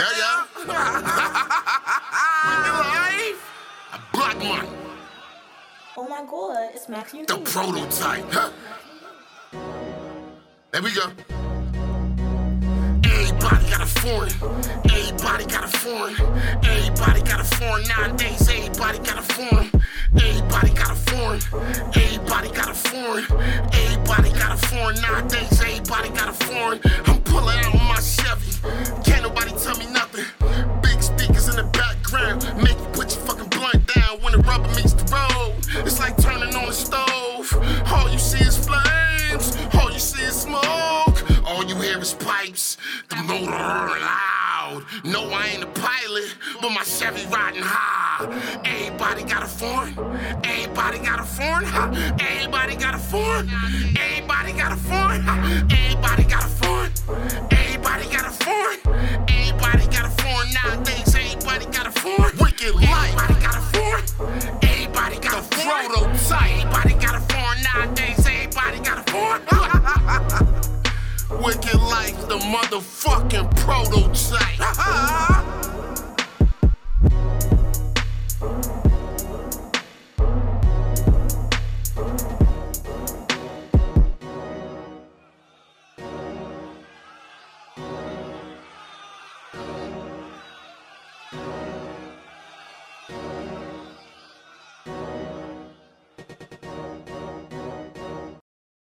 yeah. Life. A black man. Oh my god, it's Max The prototype. There we go. Everybody got a foreign. Everybody got a foreign. Everybody got a foreign nowadays. Everybody got a foreign. Everybody got a foreign. Everybody got a foreign. Everybody got a foreign nowadays. Everybody got a foreign. I'm pulling out my Chevy. Can't nobody tell me nothing. Big speakers in the background make you put your fucking blunt down when the rubber meets the road. It's like turning on the stove. All you see is flames. All you see is smoke. All you hear is pipes. The motor loud. No, I ain't a pilot, but my Chevy riding high. Everybody got a foreign. Everybody got a foreign. Everybody got a foreign. Everybody got a foreign. Everybody got a foreign. Everybody got a foreign. Everybody got a foreign nowadays. Everybody got a foreign. Wicked life. Everybody got a foreign. Everybody got a prototype. Everybody got a foreign nowadays. Everybody got a foreign. Wicked life, the motherfucking prototype.